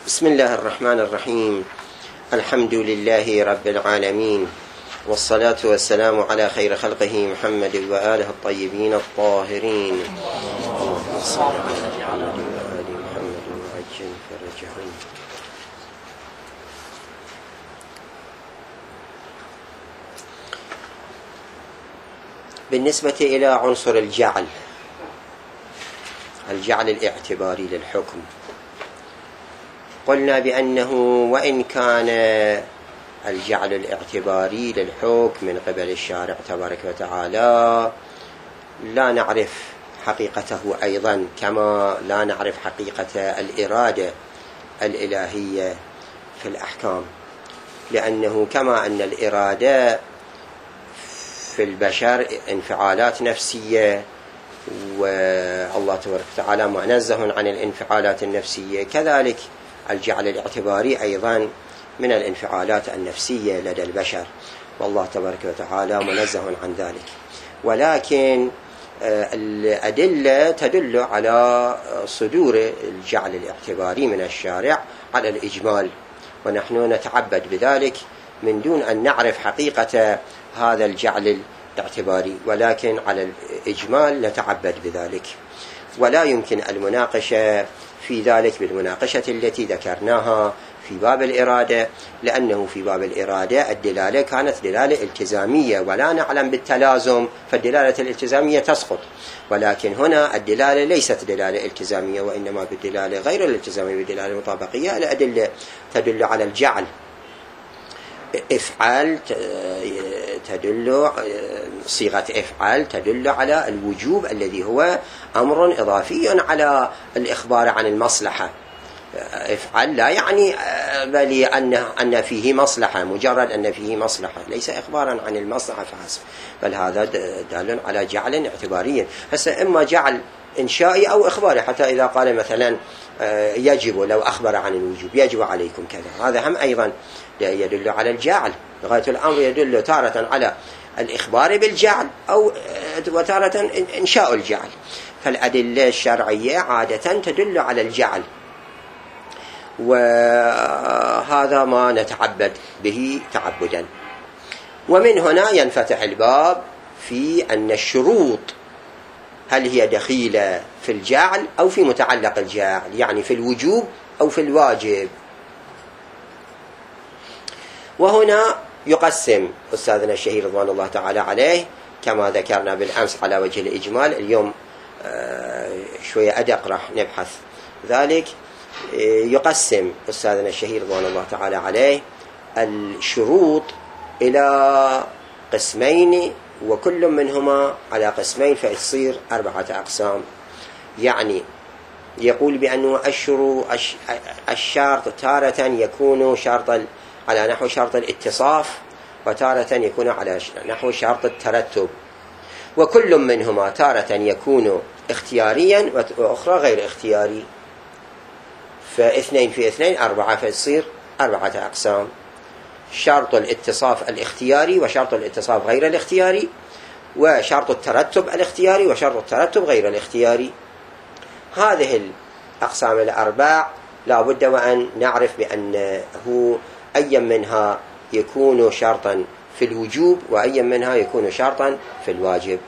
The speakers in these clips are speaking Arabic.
بسم الله الرحمن الرحيم. الحمد لله رب العالمين، والصلاة والسلام على خير خلقه محمد وآله الطيبين الطاهرين. اللهم صل على آل محمد وعجل فرجهم. بالنسبة إلى عنصر الجعل الاعتباري للحكم، قلنا بأنه وإن كان الجعل الاعتباري للحكم من قبل الشارع تبارك وتعالى لا نعرف حقيقته أيضا، كما لا نعرف حقيقة الإرادة الإلهية في الأحكام، لأنه كما أن الإرادة في البشر انفعالات نفسية، والله تبارك وتعالى منزه عن الانفعالات النفسية، كذلك الجعل الاعتباري أيضا من الانفعالات النفسية لدى البشر، والله تبارك وتعالى منزه عن ذلك. ولكن الأدلة تدل على صدور الجعل الاعتباري من الشارع على الإجمال، ونحن نتعبد بذلك من دون أن نعرف حقيقة هذا الجعل الاعتباري، ولكن على الإجمال نتعبد بذلك، ولا يمكن المناقشة في ذلك بالمناقشة التي ذكرناها في باب الإرادة، لأنه في باب الإرادة الدلالة كانت دلالة التزامية ولا نعلم بالتلازم، فالدلالة الالتزامية تسقط، ولكن هنا الدلالة ليست دلالة التزامية، وإنما بالدلالة غير الالتزامية، بالدلالة المطابقية. الأدلة تدل على الجعل، افعل تدل، صيغة افعل تدل على الوجوب الذي هو أمر إضافي على الإخبار عن المصلحة. افعل لا يعني بل أن فيه مصلحة، مجرد أن فيه مصلحة، ليس إخبارا عن المصلحة فحسب، بل هذا دال على جعل اعتباري. هسه إما جعل إنشائي أو إخباري، حتى إذا قال مثلا يجب، لو أخبر عن الوجوب يجب عليكم كذا، هذا هم أيضا يدل على الجعل. غاية الأمر يدل تارة على الإخبار بالجعل أو وتارة إنشاء الجعل، فالأدلة الشرعية عادة تدل على الجعل، وهذا ما نتعبد به تعبدا. ومن هنا ينفتح الباب في أن الشروط هل هي دخيلة في الجعل أو في متعلق الجعل، يعني في الوجوب أو في الواجب. وهنا يقسم أستاذنا الشهير رضوان الله تعالى عليه كما ذكرنا بالأمس على وجه الإجمال، اليوم شوية أدق راح نبحث ذلك. يقسم أستاذنا الشهير رضوان الله تعالى عليه الشروط إلى قسمين، وكل منهما على قسمين، فيصير 4 أقسام. يعني يقول بأنه الشرط تارة يكون شرطا على نحو شرط الاتصاف، وتارة يكون على نحو شرط الترتب، وكل منهما تارة يكون اختياريا وأخرى غير اختياري، فاثنين في اثنين 4، فيصير 4 أقسام: شرط الاتصاف الاختياري، وشرط الاتصاف غير الاختياري، وشرط الترتب الاختياري، وشرط الترتب غير الاختياري. هذه الأقسام ال4 لا بد وأن نعرف بأنه أي منها يكون شرطا في الوجوب، وأي منها يكون شرطا في الواجب.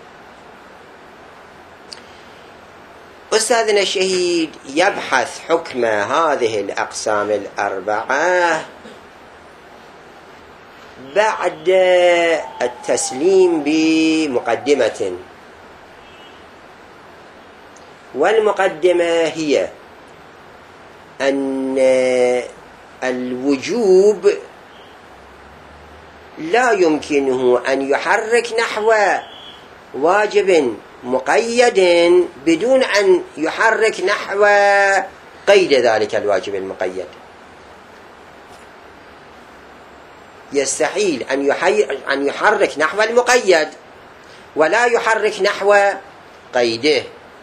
أستاذنا الشهيد يبحث حكم هذه الأقسام ال4 بعد التسليم بمقدمة، والمقدمة هي أن الوجوب لا يمكنه أن يحرك نحو واجب مقيد بدون أن يحرك نحو قيد ذلك الواجب المقيد. يستحيل أن يحرك نحو المقيد ولا يحرك نحو قيده.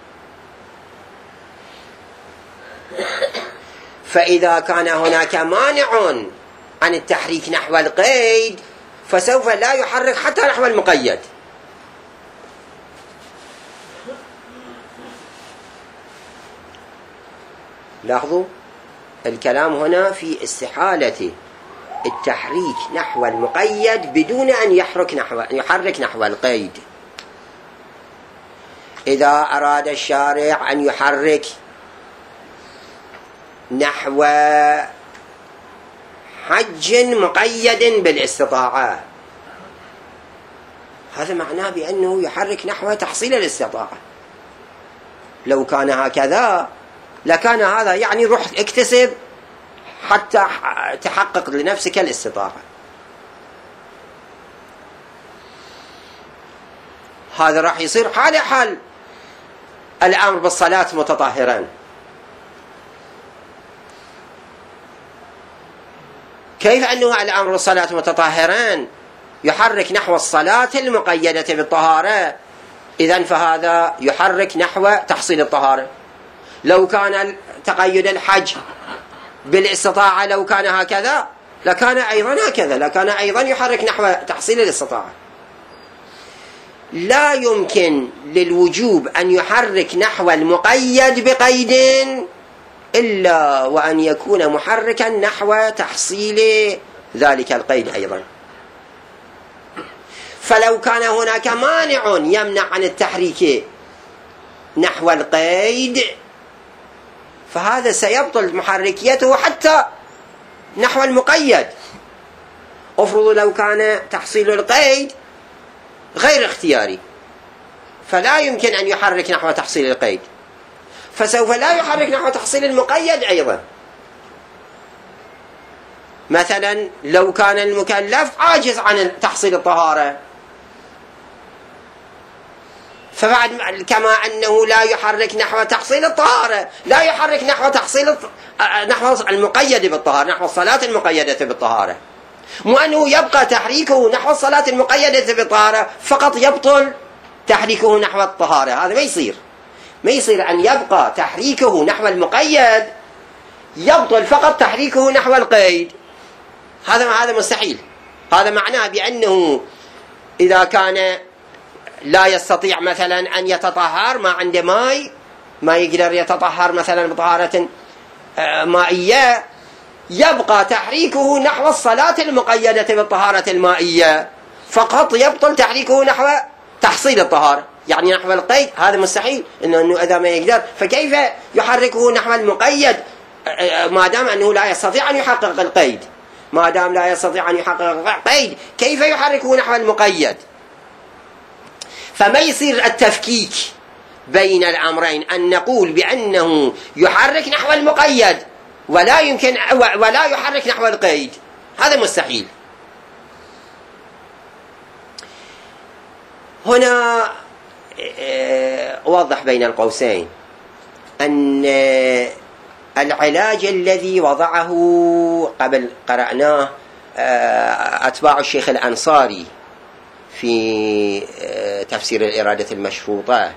فإذا كان هناك مانع عن التحريك نحو القيد فسوف لا يحرك حتى نحو المقيد. لاحظوا الكلام هنا في استحالة التحريك نحو المقيد بدون أن يحرك نحو القيد. إذا أراد الشارع أن يحرك نحو حج مقيد بالاستطاعة، هذا معناه بأنه يحرك نحو تحصيل الاستطاعة. لو كان هكذا لكان هذا يعني روح اكتسب حتى تحقق لنفسك الاستطاعة. هذا راح يصير حال الأمر بالصلاة متطهرا. كيف أنه الأمر بالصلاة متطهرا يحرك نحو الصلاة المقيدة بالطهارة؟ إذن فهذا يحرك نحو تحصيل الطهارة. لو كان تقيد الحج بالاستطاعة لو كان هكذا لكان أيضا هكذا، لكان أيضا يحرك نحو تحصيل الاستطاعة. لا يمكن للوجوب أن يحرك نحو المقيد بقيد إلا وأن يكون محركا نحو تحصيل ذلك القيد أيضا. فلو كان هناك مانع يمنع عن التحريك نحو القيد فهذا سيبطل محركيته حتى نحو المقيد. افرضوا لو كان تحصيل القيد غير اختياري فلا يمكن أن يحرك نحو تحصيل القيد، فسوف لا يحرك نحو تحصيل المقيد أيضا. مثلا لو كان المكلف عاجز عن تحصيل الطهارة فبعد كما أنه لا يحرك نحو تحصيل الطهارة لا يحرك نحو تحصيل نحو المقيد بالطهارة، نحو الصلاة المقيدة بالطهارة. مو أنه يبقى تحريكه نحو الصلاة المقيدة بالطهارة فقط يبطل تحريكه نحو الطهارة، هذا ما يصير أن يبقى تحريكه نحو المقيد يبطل فقط تحريكه نحو القيد، هذا مستحيل. هذا معناه بأنه إذا كان لا يستطيع مثلا أن يتطهر، ما عنده ماء، ما يقدر يتطهر مثلا بطهارة مائية، يبقى تحريكه نحو الصلاة المقيدة بالطهارة المائية فقط يبطل تحريكه نحو تحصيل الطهارة، يعني نحو القيد هذا مستحيل. إنه إذا ما يقدر فكيف يحركه نحو المقيد ما دام أنه لا يستطيع أن يحقق القيد؟ ما دام لا يستطيع أن يحقق القيد كيف يحركه نحو المقيد؟ فما يصير التفكيك بين الأمرين أن نقول بأنه يحرك نحو المقيد ولا يحرك نحو القيد، هذا مستحيل. هنا أوضح بين القوسين أن العلاج الذي وضعه قبل قرأناه أتباع الشيخ الأنصاري في تفسير الإرادة المشروطة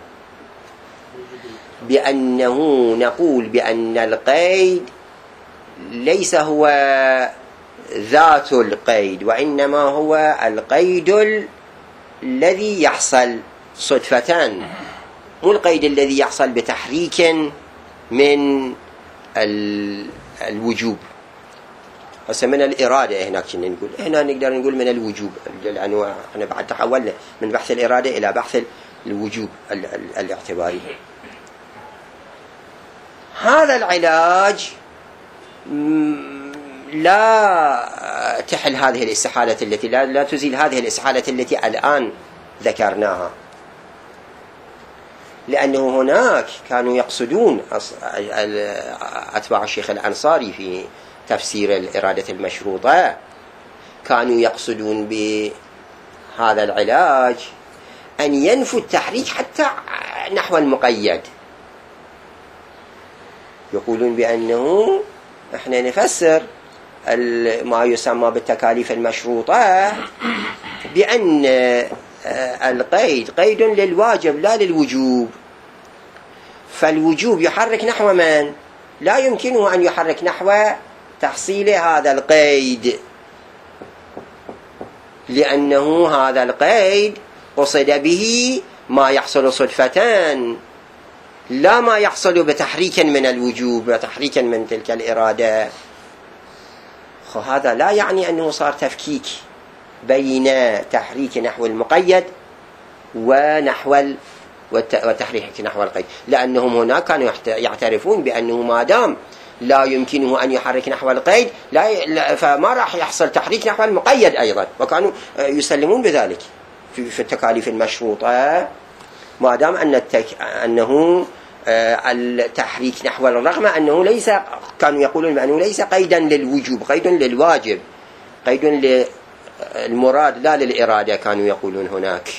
بأنه نقول بأن القيد ليس هو ذات القيد وإنما هو القيد الذي يحصل صدفة، مو القيد الذي يحصل بتحريك من الوجوب. هسه من الإرادة هناك كنا نقول، هنا نقدر نقول من الوجوب، لأنه احنا بعد تحولنا من بحث الإرادة إلى بحث الوجوب الاعتباري. هذا العلاج لا تحل هذه الاستحالة التي لا تزيل هذه الاستحالة التي الآن ذكرناها، لأنه هناك كانوا يقصدون أتباع الشيخ الأنصاري في تفسير الإرادة المشروطة كانوا يقصدون بهذا العلاج أن ينفوا التحريك حتى نحو المقيد. يقولون بأنه احنا نفسر ما يسمى بالتكاليف المشروطة بأن القيد قيد للواجب لا للوجوب، فالوجوب يحرك نحو من؟ لا يمكنه أن يحرك نحو تحصيل هذا القيد، لأنه هذا القيد قصد به ما يحصل صدفتان، لا ما يحصل بتحريك من الوجوب وتحريك من تلك الإرادة. هذا لا يعني أنه صار تفكيك بين تحريك نحو المقيد وتحريك نحو القيد، لأنهم هناك كانوا يعترفون بأنه ما دام لا يمكنه أن يحرك نحو القيد فما راح يحصل تحريك نحو المقيد أيضا، وكانوا يسلمون بذلك في التكاليف المشروطة، ما دام أنه التحريك نحو الرغم أنه ليس، كانوا يقولون بأنه ليس قيدا للوجوب، قيد للواجب، قيد للمراد لا للإرادة، كانوا يقولون هناك.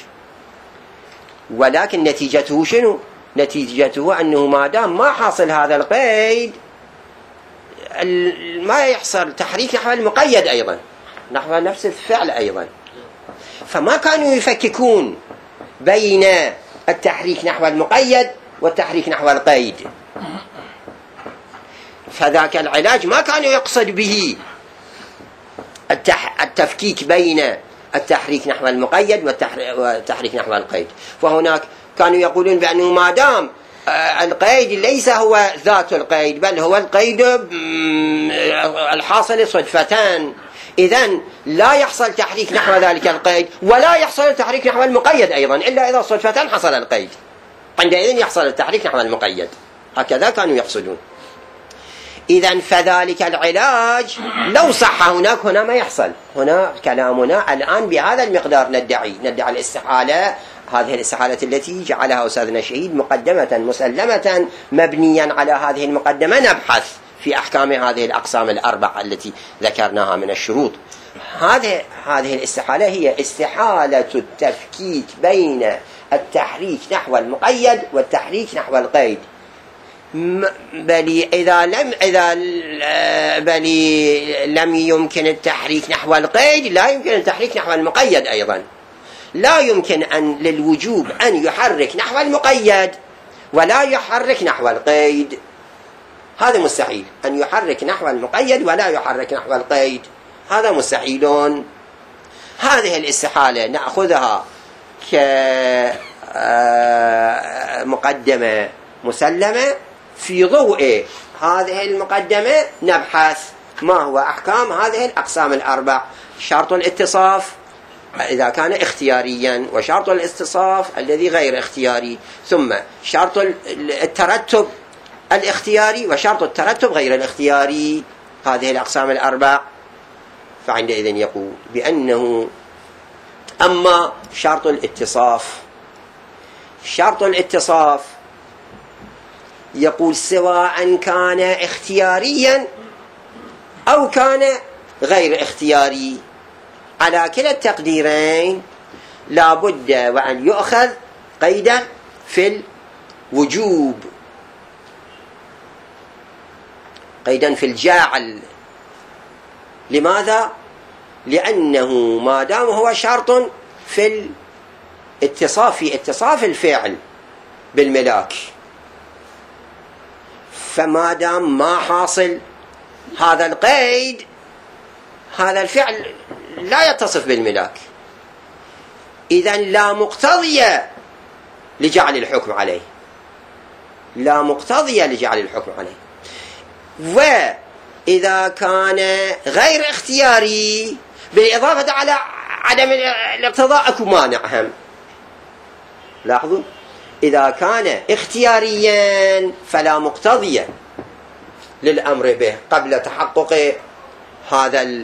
ولكن نتيجته شنو؟ نتيجته أنه ما دام ما حاصل هذا القيد ما يحصل تحريك نحو المقيد أيضا، نحو نفس الفعل أيضا. فما كانوا يفككون بين التحريك نحو المقيد والتحريك نحو القيد، فذاك العلاج ما كانوا يقصد به التفكيك بين التحريك نحو المقيد والتحريك نحو القيد. فهناك كانوا يقولون بأنه ما دام القيد ليس هو ذات القيد بل هو القيد الحاصل صدفتان، إذن لا يحصل تحريك نحو ذلك القيد ولا يحصل تحريك نحو المقيد أيضا إلا إذا صدفتان حصل القيد، عندئذ يحصل التحريك نحو المقيد. هكذا كانوا يقصدون. إذن فذلك العلاج لو صح هنا ما يحصل. هنا كلامنا الآن بهذا المقدار ندعي الاستحالة، هذه الاستحالة التي جعلها أستاذنا شهيد مقدمة مسلمة مبنيا على هذه المقدمة نبحث في أحكام هذه الأقسام الأربعة التي ذكرناها من الشروط. هذه الاستحالة هي استحالة التفكيك بين التحريك نحو المقيد والتحريك نحو القيد، بل إذا لم يمكن التحريك نحو القيد لا يمكن التحريك نحو المقيد أيضا. لا يمكن للوجوب أن يحرك نحو المقيد ولا يحرك نحو القيد، هذا مستحيل. أن يحرك نحو المقيد ولا يحرك نحو القيد هذا مستحيل. هذه الاستحالة نأخذها كمقدمة مسلمة، في ضوء هذه المقدمة نبحث ما هو أحكام هذه الأقسام الأربع: شرط الاتصاف إذا كان اختياريا، وشرط الاستصاف الذي غير اختياري، ثم شرط الترتب الاختياري وشرط الترتب غير الاختياري، هذه الأقسام الأربع. فعندئذ يقول بأنه أما شرط الاتصاف يقول سواء كان اختياريا أو كان غير اختياري، على كلا التقديرين لا بد وأن يؤخذ قيدا في الوجوب، قيدا في الجاعل. لماذا؟ لأنه ما دام هو شرط في اتصاف الفعل بالملاك، فما دام ما حاصل هذا القيد هذا الفعل لا يتصف بالملاك، إذن لا مقتضية لجعل الحكم عليه، لا مقتضية لجعل الحكم عليه. وإذا كان غير اختياري بالإضافة على عدم الاقتضاء أكو مانع هم. لاحظوا، إذا كان اختياريا فلا مقتضية للأمر به قبل تحقق هذا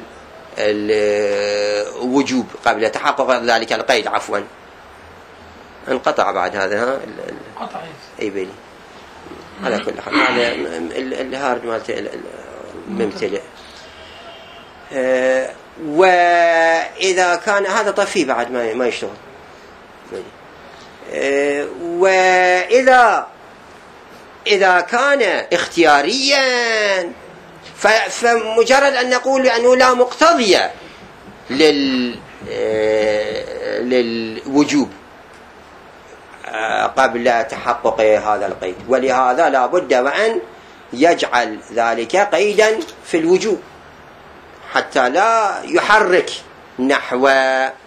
الوجوب، قبل تحقق ذلك القيد. عفوا انقطع بعد هذا قطع اي بيلي. على كل حال هذا الهارد مالته ممتلئ. وإذا كان هذا طفي بعد ما يشتغل. وإذا كان اختياريا فمجرد أن نقول بأنه لا مقتضية للوجوب قبل تحقق هذا القيد، ولهذا لا بد وأن يجعل ذلك قيدا في الوجوب حتى لا يحرك نحو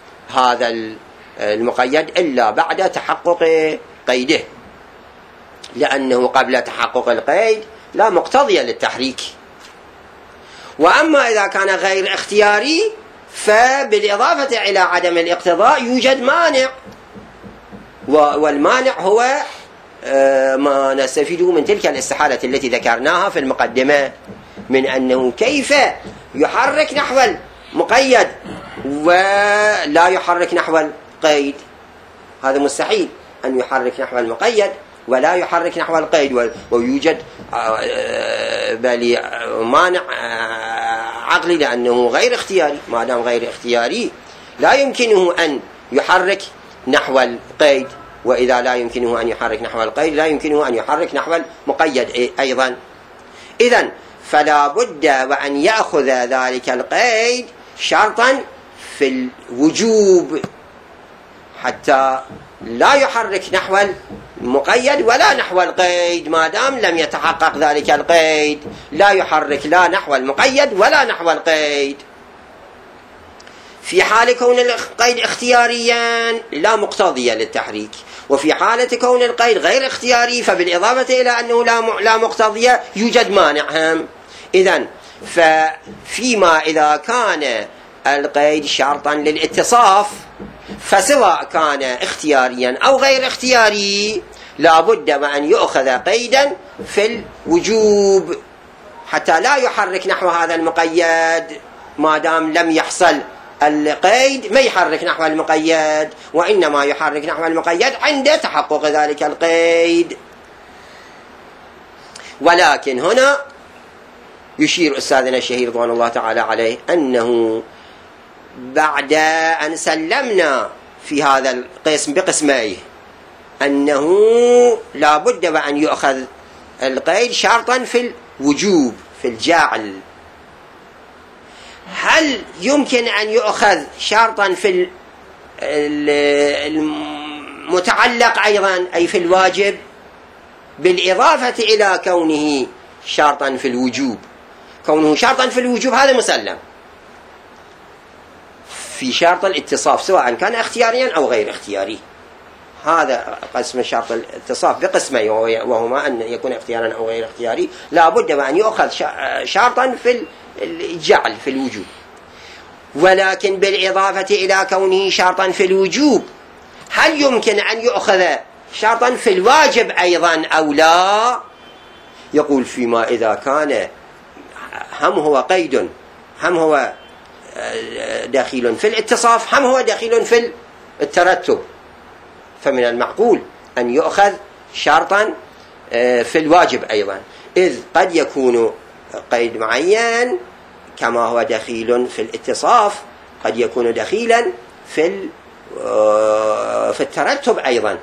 هذا المقيد إلا بعد تحقق قيده. لأنه قبل تحقق القيد لا مقتضي للتحريك. وأما إذا كان غير اختياري فبالإضافة إلى عدم الاقتضاء يوجد مانع، والمانع هو ما نستفيده من تلك الاستحالة التي ذكرناها في المقدمة، من أنه كيف يحرك نحو المقيد ولا يحرك نحو القيد. هذا مستحيل أن يحرك نحو المقيد ولا يحرك نحو القيد، ويوجد بل مانع عقلي لأنه غير اختياري. ما دام غير اختياري لا يمكنه أن يحرك نحو القيد، وإذا لا يمكنه أن يحرك نحو القيد لا يمكنه أن يحرك نحو المقيد أيضا. إذن فلا بد وأن يأخذ ذلك القيد شرطا في الوجوب حتى لا يحرك نحو المقيد ولا نحو القيد. ما دام لم يتحقق ذلك القيد لا يحرك لا نحو المقيد ولا نحو القيد. في حال كون القيد اختياريا لا مقتضي للتحريك، وفي حالة كون القيد غير اختياري فبالإضافة إلى أنه لا مقتضي يوجد مانع هم. إذن فيما إذا كان القيد شرطا للاتصاف فسواء كان اختياريا أو غير اختياري لا بد وأن يؤخذ قيدا في الوجوب حتى لا يحرك نحو هذا المقيد. ما دام لم يحصل القيد ما يحرك نحو المقيد، وإنما يحرك نحو المقيد عند تحقق ذلك القيد. ولكن هنا يشير أستاذنا الشهير رضوان الله تعالى عليه أنه بعد أن سلمنا في هذا القسم بقسميه أنه لا بد وأن يؤخذ القيد شرطا في الوجوب في الجاعل، هل يمكن أن يؤخذ شرطا في المتعلق أيضا أي في الواجب بالإضافة إلى كونه شرطا في الوجوب؟ كونه شرطا في الوجوب هذا مسلم. في شرط الاتصاف سواء كان اختياريا أو غير اختياري، هذا قسم شرط الاتصاف بقسمين وهما أن يكون اختيارا أو غير اختياري لا بد وأن يؤخذ شرطا في الجعل في الوجوب. ولكن بالإضافة إلى كونه شرطا في الوجوب هل يمكن أن يؤخذ شرطا في الواجب أيضا أو لا؟ يقول فيما إذا كان هم هو قيد هم هو دخيل في الاتصاف هم هو دخيل في الترتب، فمن المعقول أن يؤخذ شرطا في الواجب أيضا، إذ قد يكون قيد معين كما هو دخيل في الاتصاف قد يكون دخيلا في الترتب أيضا.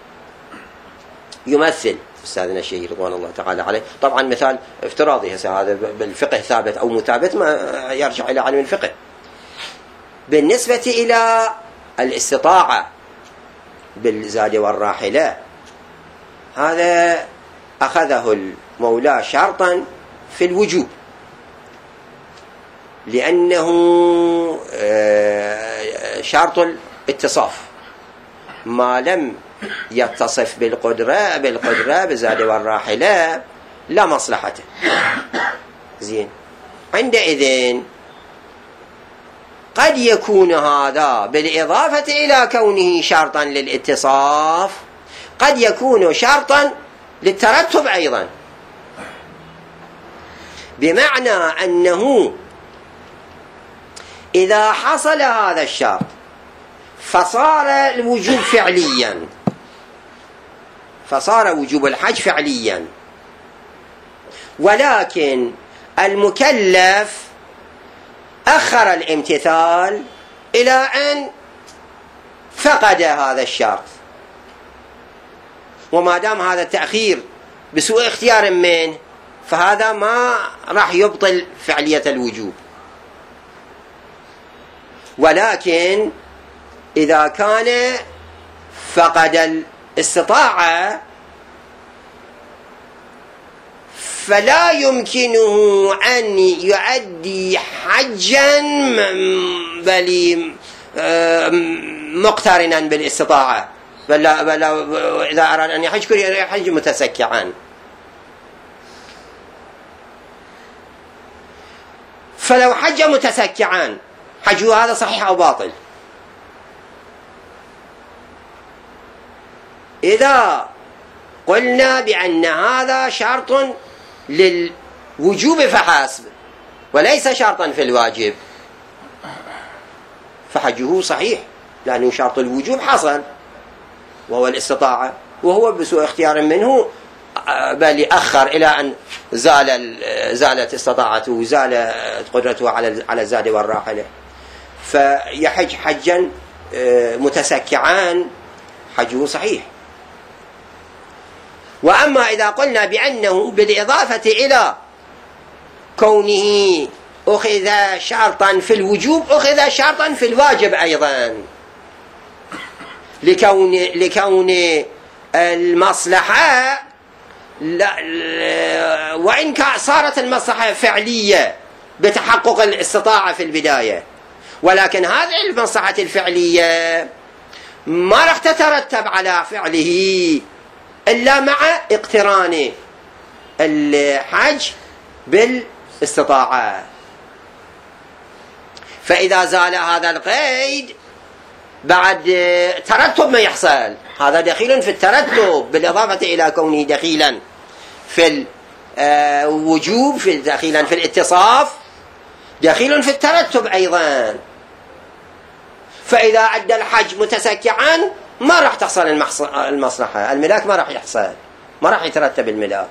يمثل أستاذنا الشهير رضوان الله تعالى عليه طبعا مثال افتراضي، هذا بالفقه ثابت أو مثابت ما يرجع إلى علم الفقه. بالنسبة إلى الاستطاعة بالزاد والراحلة هذا أخذه المولى شرطا في الوجوب لأنه شرط الاتصاف، ما لم يتصف بالقدرة بزاد والراحلة لا مصلحته. زين، عندئذ قد يكون هذا بالإضافة إلى كونه شرطا للاتصاف قد يكون شرطا للترتب أيضا، بمعنى أنه إذا حصل هذا الشرط فصار الوجوب فعليا، فصار وجوب الحج فعليا، ولكن المكلف أخر الامتثال إلى أن فقد هذا الشرط، وما دام هذا التأخير بسوء اختيار منه فهذا ما راح يبطل فعلية الوجوب. ولكن إذا كان فقد الاستطاعة فلا يمكنه أن يؤدي حجا بل مقترنا بالاستطاعة، بل إذا أراد أن يحج كل يحج متسكعا. فلو حج متسكعا حجه هذا صحيح أو باطل؟ إذا قلنا بأن هذا شرط للوجوب فحسب وليس شرطا في الواجب فحجه صحيح، لأنه شرط الوجوب حصل وهو الاستطاعة، وهو بسوء اختيار منه بل أخر إلى أن زالت استطاعته وزالت قدرته على الزاد والراحلة، فيحج حجا متسكعان حجه صحيح. وأما إذا قلنا بأنه بالإضافة إلى كونه أخذ شرطا في الوجوب أخذ شرطا في الواجب أيضا، لكون المصلحة وإن صارت المصلحة فعلية بتحقق الاستطاعة في البداية، ولكن هذه المصلحة الفعلية ما راح تترتب على فعله إلا مع اقتران الحج بالاستطاعة. فإذا زال هذا القيد بعد ترتب ما يحصل، هذا دخيل في الترتب بالإضافة إلى كونه دخيلا في الوجوب، دخيلا في الاتصاف، دخيل في الترتب أيضا. فإذا أدى الحج متسكعا ما راح تحصل المصلحة، الملاك ما راح يحصل، ما راح يترتب الملاك،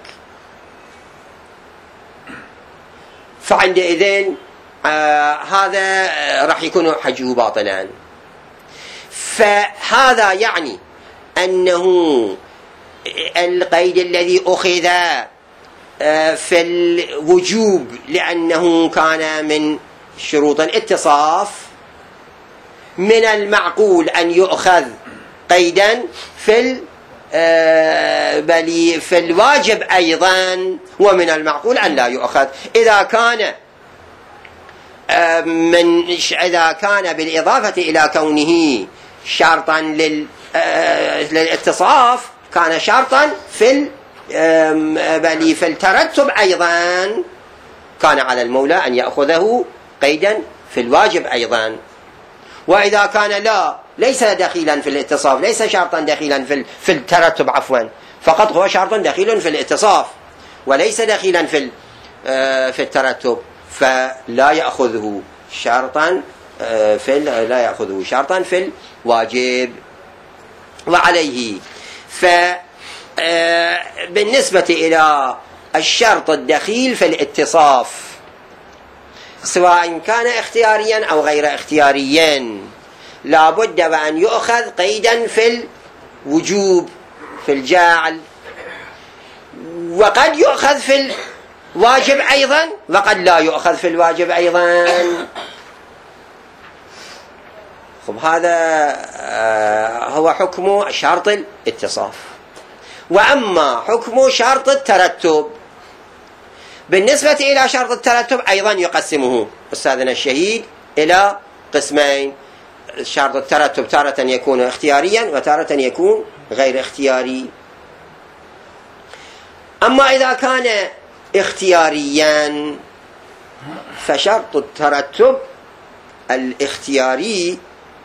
فعندئذ هذا راح يكون حجه باطلا. فهذا يعني أنه القيد الذي أخذ في الوجوب لأنه كان من شروط الاتصاف من المعقول أن يؤخذ قيدا في الواجب أيضا، ومن المعقول أن لا يؤخذ إذا كان بالإضافة إلى كونه شرطا للاتصاف كان شرطا في الترتب أيضا، كان على المولى أن يأخذه قيدا في الواجب أيضا. وإذا كان ليس دخيلا في الاتصاف، ليس شرطا دخيلا في الترتب فقط هو شرط دخيل في الاتصاف وليس دخيلا في الترتب، فلا يأخذه شرطا في الواجب. وعليه بالنسبة إلى الشرط الدخيل في الاتصاف سواء كان اختياريا أو غير اختياريا لا بد وأن يؤخذ قيدا في الوجوب في الجعل، وقد يؤخذ في الواجب أيضا وقد لا يؤخذ في الواجب أيضا. هذا هو حكم شرط الاتصاف. وأما حكم شرط الترتب بالنسبة إلى شرط الترتب أيضا يقسمه أستاذنا الشهيد إلى قسمين. شرط الترتب تارة يكون اختياريا وتارة يكون غير اختياري. أما إذا كان اختياريا فشرط الترتب الاختياري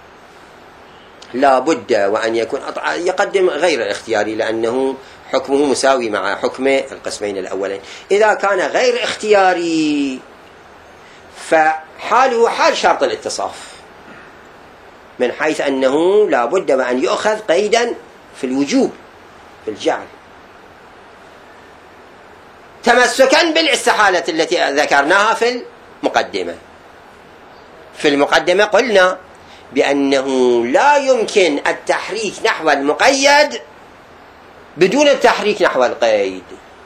لا بد وأن يقدم غير الاختياري لأنه حكمه مساوي مع حكم القسمين الأولين. إذا كان غير اختياري فحاله حال شرط الاتصاف من حيث أنه لا بد وأن يؤخذ قيدا في الوجوب في الجعل تمسكا بالاستحالة التي ذكرناها في المقدمة. في المقدمة قلنا بأنه لا يمكن التحريك نحو المقيد بدون التحريك نحو القيد.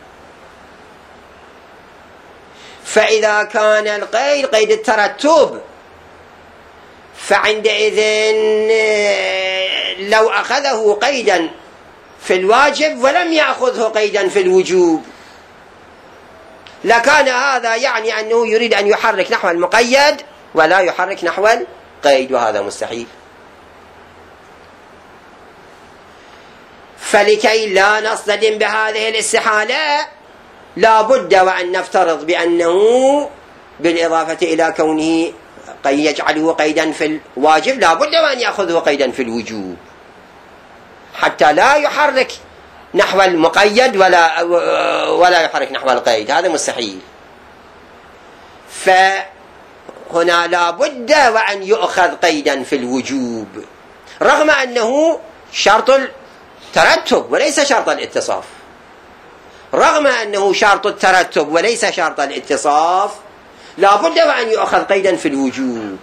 فإذا كان القيد قيد الترتب فعندئذ لو أخذه قيدا في الواجب ولم يأخذه قيدا في الوجوب لكان هذا يعني أنه يريد أن يحرك نحو المقيد ولا يحرك نحو القيد، وهذا مستحيل. فلكي لا نصطدم بهذه الاستحالة لا بد وأن نفترض بأنه بالإضافة إلى كونه قد يجعله قيدا في الواجب لا بد وأن يأخذه قيدا في الوجوب، حتى لا يحرك نحو المقيد ولا يحرك نحو القيد، هذا مستحيل. فهنا لا بد وأن يؤخذ قيدا في الوجوب، رغم أنه شرط الترتب وليس شرط الاتصاف، رغم أنه شرط الترتب وليس شرط الاتصاف، لا بد وأن يؤخذ قيدا في الوجوب،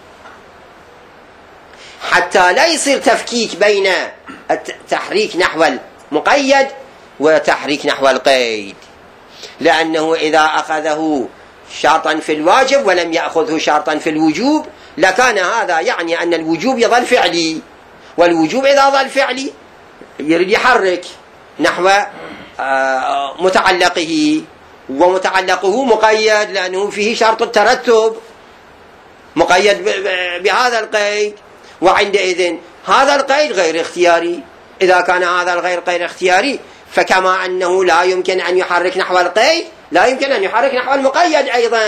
حتى لا يصير تفكيك بين التحريك نحو المقيد وتحريك نحو القيد، لأنه إذا أخذه شرطا في الواجب ولم يأخذه شرطا في الوجوب لكان هذا يعني أن الوجوب يظل فعلي، والوجوب إذا ظل فعلي يريد يحرك نحو متعلقه، ومتعلقه مقيد لأنه فيه شرط الترتب مقيد بهذا القيد، وعندئذ هذا القيد غير اختياري. إذا كان هذا الغير غير اختياري فكما أنه لا يمكن أن يحرك نحو القيد لا يمكن أن يحرك نحو المقيد أيضا،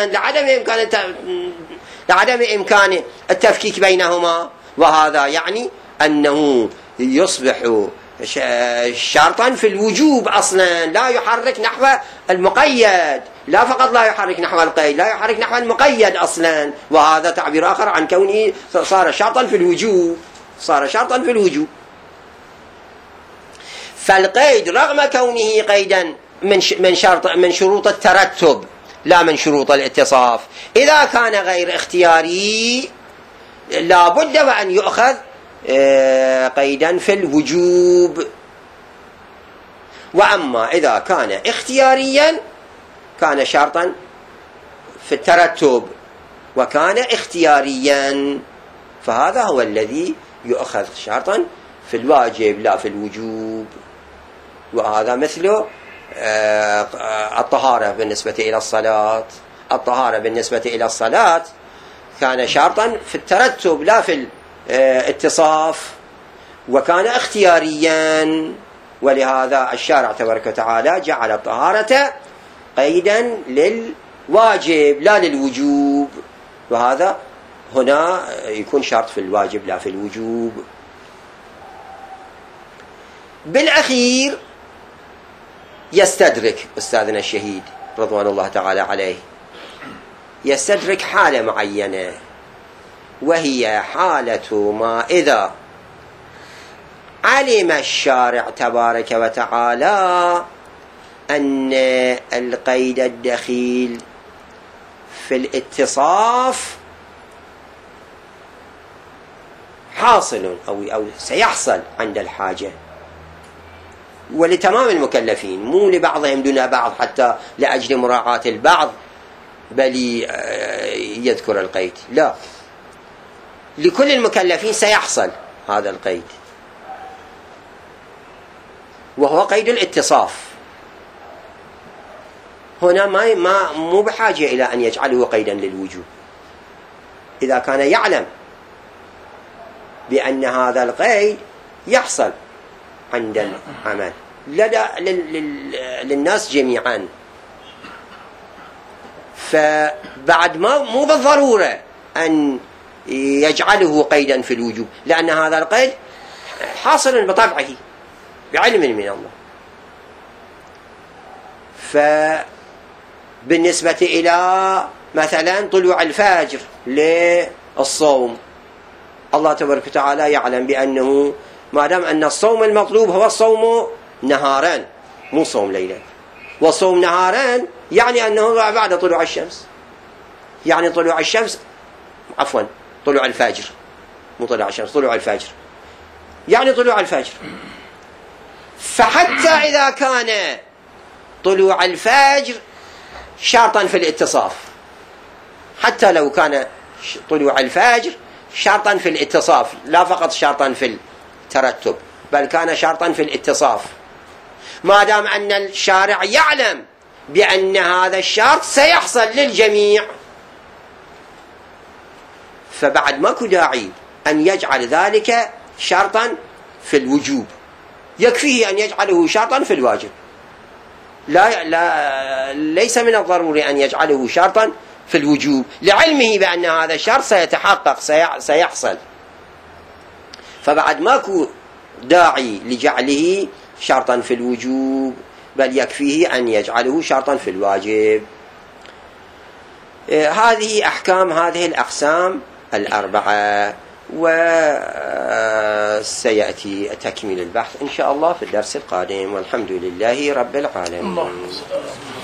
لعدم إمكان التفكيك بينهما، وهذا يعني أنه يصبح شرطا في الوجوب أصلا، لا يحرك نحو المقيد، لا فقط لا يحرك نحو القيد، لا يحرك نحو المقيد أصلا، وهذا تعبير آخر عن كونه صار شرطا في الوجوب، صار شرطا في الوجوب. فالقيد رغم كونه قيدا من شروط الترتب لا من شروط الاتصاف، إذا كان غير اختياري لا بد وأن يؤخذ قيدا في الوجوب. وأما إذا كان اختياريا كان شرطا في الترتب وكان اختياريا، فهذا هو الذي يؤخذ شرطا في الواجب لا في الوجوب. وهذا مثل الطهارة بالنسبة إلى الصلاة، الطهارة بالنسبة إلى الصلاة كان شرطا في الترتب لا في الاتصاف، وكان اختياريا، ولهذا الشارع تبارك وتعالى جعل الطهارة قيدا للواجب لا للوجوب، وهذا هنا يكون شرط في الواجب لا في الوجوب. بالأخير يستدرك أستاذنا الشهيد رضوان الله تعالى عليه، يستدرك حالة معينة، وهي حالة ما إذا علم الشارع تبارك وتعالى أن القيد الدخيل في الاتصاف حاصل أو سيحصل عند الحاجة، ولتمام المكلفين، مو لبعضهم دون بعض حتى لأجل مراعاة البعض بل يذكر القيد، لا، لكل المكلفين سيحصل هذا القيد، وهو قيد الاتصاف. هنا مو بحاجة إلى أن يجعله قيدا للوجوب، إذا كان يعلم بأن هذا القيد يحصل عند العمل للناس جميعا، فبعد مو بالضرورة أن يجعله قيدا في الوجوب، لأن هذا القيد حاصل بطبعه بعلم من الله. فبالنسبة إلى مثلا طلوع الفجر للصوم، الله تبارك وتعالى يعلم بأنه ما دام أن الصوم المطلوب هو الصوم نهارا مو صوم ليلا، والصوم نهارا يعني أنه بعد طلوع الشمس، يعني طلوع الشمس عفوا طلوع الفجر، مو طلوع الشمس، طلوع الفجر يعني طلوع الفجر. فحتى إذا كان طلوع الفجر شرطا في الاتصاف، حتى لو كان طلوع الفجر شرطا في الاتصاف لا فقط شرطا في الترتب بل كان شرطا في الاتصاف، ما دام أن الشارع يعلم بأن هذا الشرط سيحصل للجميع، فبعد ماكو داعي أن يجعل ذلك شرطا في الوجوب، يكفيه أن يجعله شرطا في الواجب، ليس من الضروري أن يجعله شرطا في الوجوب، لعلمه بأن هذا الشرط سيتحقق سيحصل، فبعد ماكو داعي لجعله شرطا في الوجوب، بل يكفيه أن يجعله شرطا في الواجب. هذه أحكام هذه الأقسام الأربعة، وسيأتي تكميل البحث إن شاء الله في الدرس القادم، والحمد لله رب العالمين.